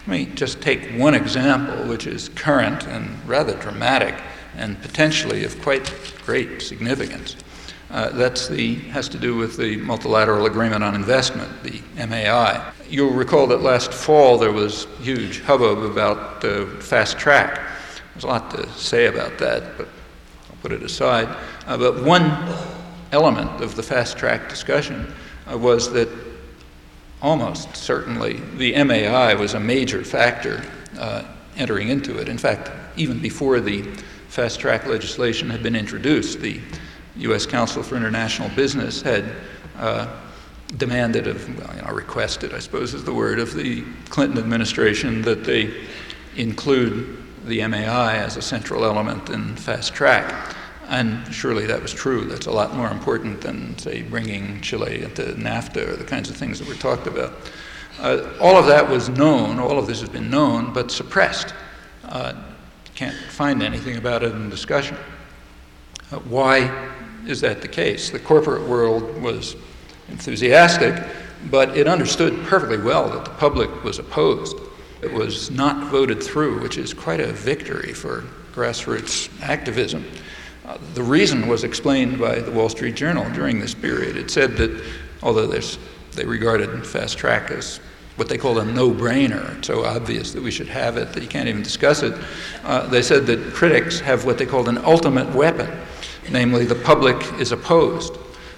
Let me just take one example, which is current and rather dramatic and potentially of quite great significance. Has to do with the Multilateral Agreement on Investment, the MAI. You'll recall that last fall there was huge hubbub about fast track. There's a lot to say about that, but I'll put it aside. But one element of the fast track discussion was that almost certainly the MAI was a major factor entering into it. In fact, even before the fast track legislation had been introduced, the U.S. Council for International Business had demanded requested, I suppose is the word, of the Clinton administration that they include the MAI as a central element in fast track. And surely that was true. That's a lot more important than, say, bringing Chile into NAFTA or the kinds of things that were talked about. All of that was known, all of this has been known, but suppressed. Can't find anything about it in discussion. Why is that the case? The corporate world was enthusiastic, but it understood perfectly well that the public was opposed. It was not voted through, which is quite a victory for grassroots activism. The reason was explained by the Wall Street Journal during this period. It said that although they regarded fast track as what they called a no-brainer, it's so obvious that we should have it that you can't even discuss it, they said that critics have what they called an ultimate weapon, namely the public is opposed.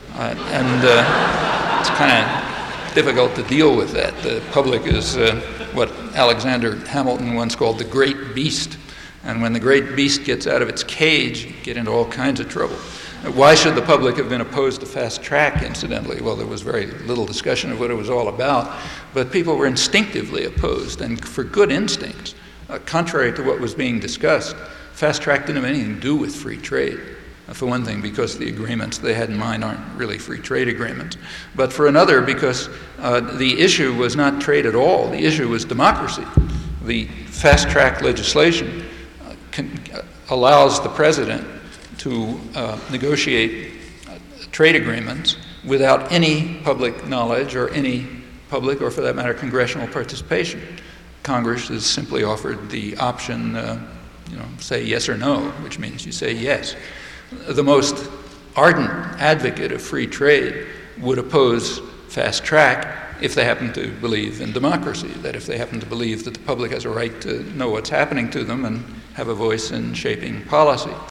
It's kind of difficult to deal with that. The public is what Alexander Hamilton once called the great beast. And when the great beast gets out of its cage, you get into all kinds of trouble. Why should the public have been opposed to fast track, incidentally? Well, there was very little discussion of what it was all about, but people were instinctively opposed, and for good instincts. Contrary to what was being discussed, fast track didn't have anything to do with free trade. For one thing, because the agreements they had in mind aren't really free trade agreements. But for another, because the issue was not trade at all. The issue was democracy. The fast track legislation allows the president to negotiate trade agreements without any public knowledge or any public, or for that matter, congressional participation. Congress is simply offered the option, say yes or no, which means you say yes. The most ardent advocate of free trade would oppose fast track if they happen to believe in democracy, that if they happen to believe that the public has a right to know what's happening to them and have a voice in shaping policy.